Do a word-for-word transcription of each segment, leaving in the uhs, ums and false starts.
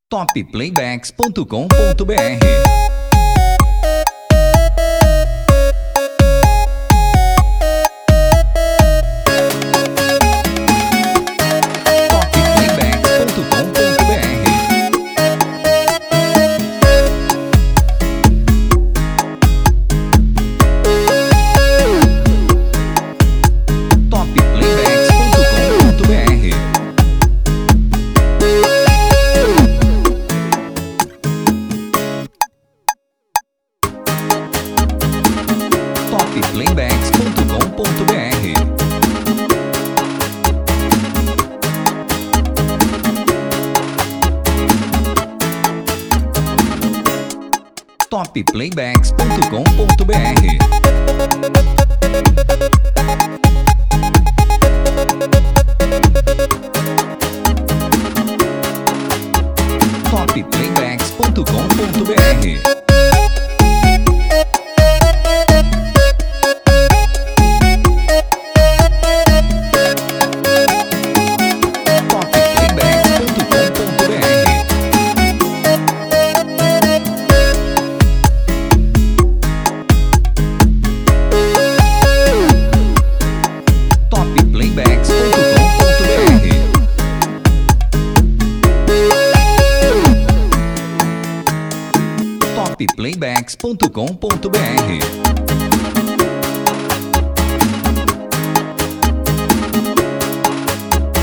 topplaybacks ponto com ponto br. topplaybacks ponto com ponto br. topplaybacks ponto com ponto br. topplaybacks ponto com ponto br. topplaybacks ponto com ponto br.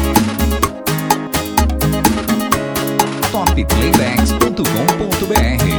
topplaybacks ponto com ponto br.